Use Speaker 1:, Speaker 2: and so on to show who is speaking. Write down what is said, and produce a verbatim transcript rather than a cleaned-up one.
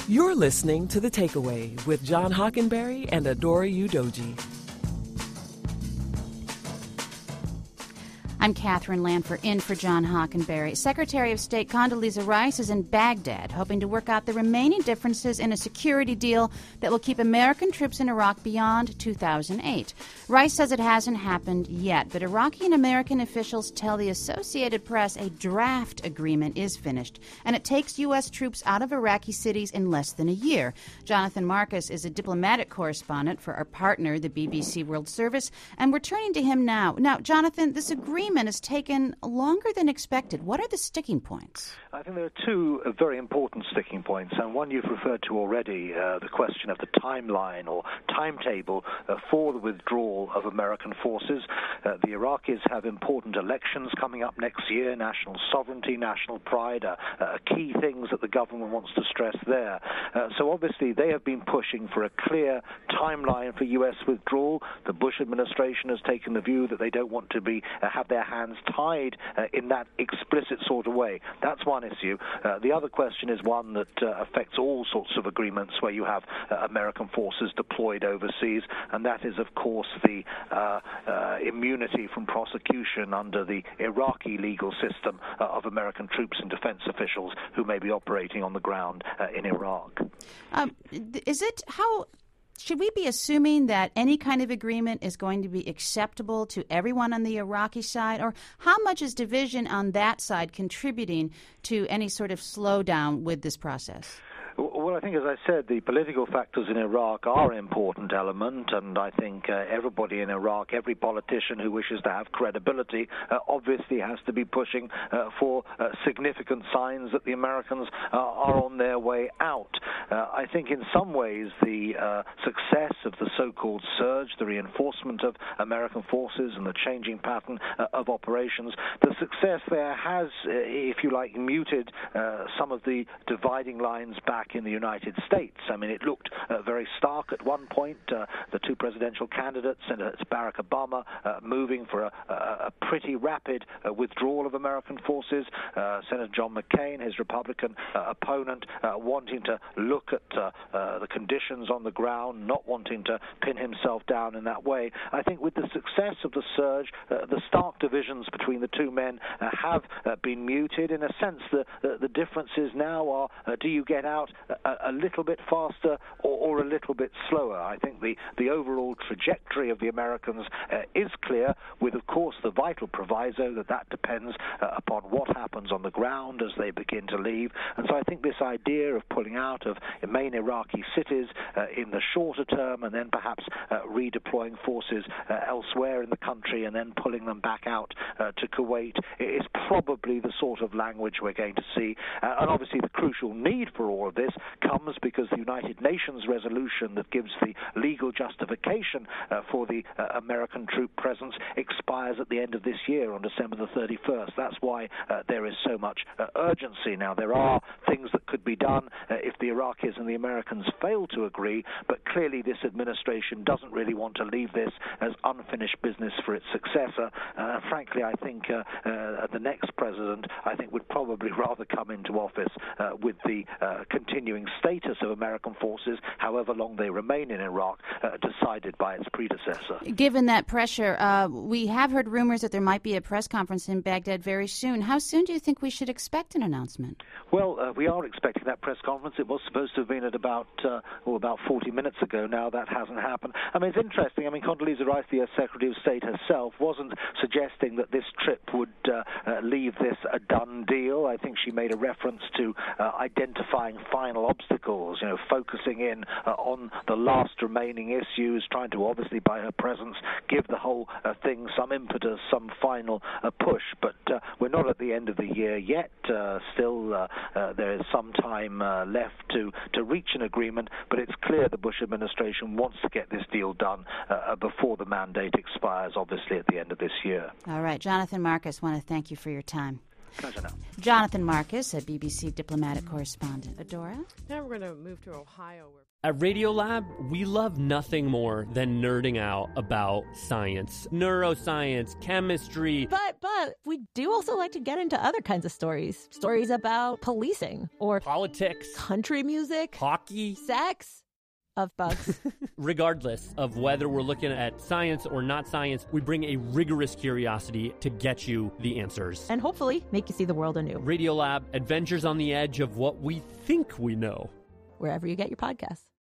Speaker 1: You're listening to The Takeaway with John Hockenberry and Adora Udoji.
Speaker 2: I'm Catherine Lanford, in for John Hockenberry. Secretary of State Condoleezza Rice is in Baghdad, hoping to work out the remaining differences in a security deal that will keep American troops in Iraq beyond two thousand eight. Rice says it hasn't happened yet, but Iraqi and American officials tell the Associated Press a draft agreement is finished, and it takes U S troops out of Iraqi cities in less than a year. Jonathan Marcus is a diplomatic correspondent for our partner, the B B C World Service, and we're turning to him now. Now, Jonathan, this agreement has taken longer than expected. What are the sticking points?
Speaker 3: I think there are two uh, very important sticking points, and one you've referred to already, uh, the question of the timeline or timetable uh, for the withdrawal of American forces. Uh, the Iraqis have important elections coming up next year, national sovereignty, national pride, uh, uh, key things that the government wants to stress there. Uh, so obviously they have been pushing for a clear timeline for U S withdrawal. The Bush administration has taken the view that they don't want to be uh, have their hands tied uh, in that explicit sort of way. That's one issue. Uh, the other question is one that uh, affects all sorts of agreements where you have uh, American forces deployed overseas, and that is, of course, the uh, uh, immunity from prosecution under the Iraqi legal system uh, of American troops and defense officials who may be operating on the ground uh, in Iraq.
Speaker 2: Um, is it how... Should we be assuming that any kind of agreement is going to be acceptable to everyone on the Iraqi side? Or how much is division on that side contributing to any sort of slowdown with this process?
Speaker 3: Well, I think, as I said, the political factors in Iraq are an important element, and I think uh, everybody in Iraq, every politician who wishes to have credibility, uh, obviously has to be pushing uh, for uh, significant signs that the Americans uh, are on their way out. Uh, I think in some ways the uh, success of the so-called surge, the reinforcement of American forces and the changing pattern uh, of operations, the success there has, uh, if you like, muted uh, some of the dividing lines back in the United States. I mean, it looked uh, very stark at one point, uh, the two presidential candidates, Senator Barack Obama uh, moving for a, a, a pretty rapid uh, withdrawal of American forces, uh, Senator John McCain, his Republican uh, opponent, uh, wanting to look at uh, uh, the conditions on the ground, not wanting to pin himself down in that way. I think with the success of the surge, uh, the stark divisions between the two men uh, have uh, been muted. In a sense, the, the, the differences now are, uh, do you get out A, a little bit faster or, or a little bit slower? I think the, the overall trajectory of the Americans uh, is clear, with, of course, the vital proviso that that depends uh, upon what happens on the ground as they begin to leave. And so I think this idea of pulling out of main Iraqi cities uh, in the shorter term and then perhaps uh, redeploying forces uh, elsewhere in the country and then pulling them back out uh, to Kuwait is probably the sort of language we're going to see. Uh, and obviously the crucial need for all of this comes because the United Nations resolution that gives the legal justification uh, for the uh, American troop presence expires at the end of this year on December the thirty-first. That's why uh, there is so much uh, urgency. Now, there are things that could be done uh, if the Iraqis and the Americans fail to agree, but clearly this administration doesn't really want to leave this as unfinished business for its successor. Uh, frankly, I think uh, uh, the next president, I think, would probably rather come into office uh, with the uh, continuing status of American forces, however long they remain in Iraq, uh, decided by its predecessor.
Speaker 2: Given that pressure, uh, we have heard rumors that there might be a press conference in Baghdad very soon. How soon do you think we should expect an announcement?
Speaker 3: Well, uh, we are expecting that press conference. It was supposed to have been at about, uh, well, about forty minutes ago now. That hasn't happened. I mean, it's interesting. I mean, Condoleezza Rice, the Secretary of State herself, wasn't suggesting that this trip would uh, uh, leave this a done deal. I think she made a reference to uh, identifying final obstacles, you know, focusing in uh, on the last remaining issues, trying to obviously, by her presence, give the whole uh, thing some impetus, some final uh, push. But uh, we're not at the end of the year yet. Uh, still, uh, uh, there is some time uh, left to, to reach an agreement, but it's clear the Bush administration wants to get this deal done uh, before the mandate expires, obviously, at the end of this year.
Speaker 2: All right. Jonathan Marcus, I want to thank you for your time.
Speaker 3: Pleasure now.
Speaker 2: Jonathan Marcus, a B B C diplomatic correspondent. Adora?
Speaker 4: Now we're going to move to Ohio. Where-
Speaker 5: At Radiolab, we love nothing more than nerding out about science, neuroscience, chemistry.
Speaker 6: But, but we do also like to get into other kinds of stories. Stories about policing or
Speaker 5: Politics,
Speaker 6: country music,
Speaker 5: hockey,
Speaker 6: sex, of bugs.
Speaker 5: Regardless of whether we're looking at science or not science, we bring a rigorous curiosity to get you the answers.
Speaker 6: And hopefully make you see the world anew.
Speaker 5: Radiolab, adventures on the edge of what we think we know.
Speaker 6: Wherever you get your podcasts.